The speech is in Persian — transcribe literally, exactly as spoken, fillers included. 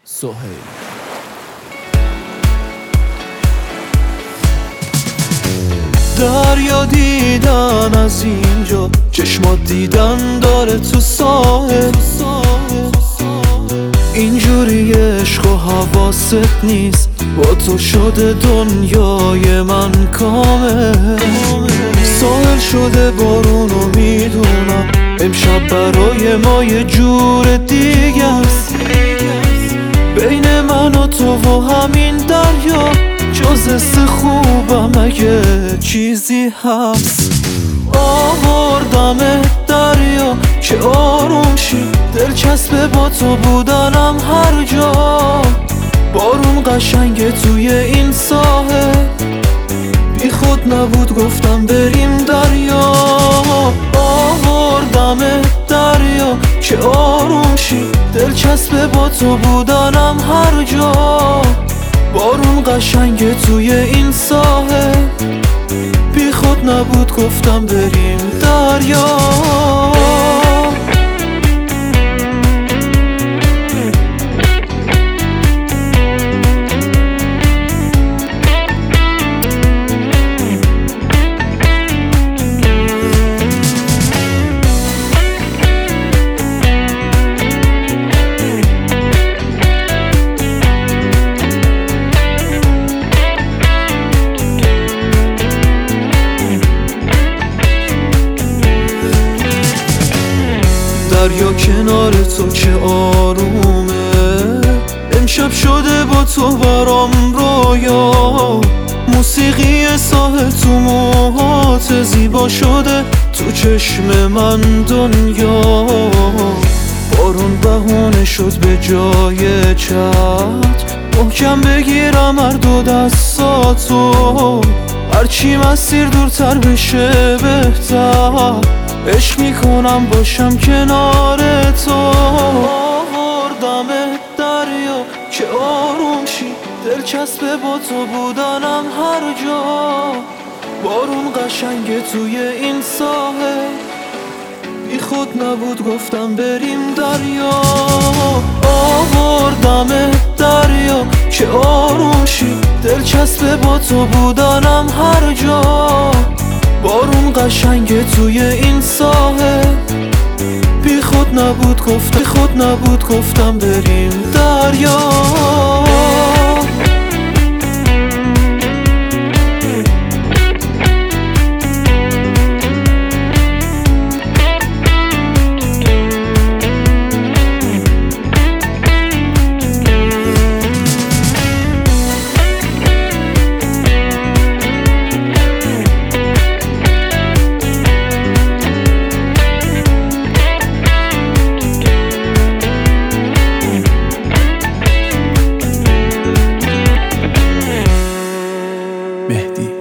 سهیل. دریا دیدن از اینجا، چشمات دیدن داره تو ساحل. اینجوری عشق و حواست نیست، با تو شده دنیای من کامل. ساحل شده بارون و میدونم امشب برای ما یه جور دیگه است. بین من و تو و همین دریا جز حس خوبم اگه چیزی هست. آوردم دریا که آروم شی، دلچسبه با تو بودنم هر جا. بارون قشنگه توی این ساحل، بی خود نبود گفتم بریم دریا. آوردم دریا که آروم شی، دلچسبه با تو بودنم هر جا. بارون قشنگه توی این ساحل، بی خود نبود گفتم بریم دریا. دریا کنار تو که آرومه، امشب شده با تو برام رویا. موسیقی ساحل تو موهات زیبا شده، تو چشم من دنیا. بارون بهونه شد به جای چتر، محکم بگیرم هر دو دستاتو. هرچی مسیر دورتر بشه بهتر، عشق میکنم باشم کنار تو. آوردم دریا که آروم شی، دلچسبه با تو بودنم هر جا. بارون قشنگه توی این ساحل، بی خود نبود گفتم بریم دریا. آوردم دریا که آروم شی، دلچسبه با تو بودنم هر جا. بارون قشنگه توی این ساحل، بی خود نبود گفت بی خود نبود گفتم بریم دریا. مهدی.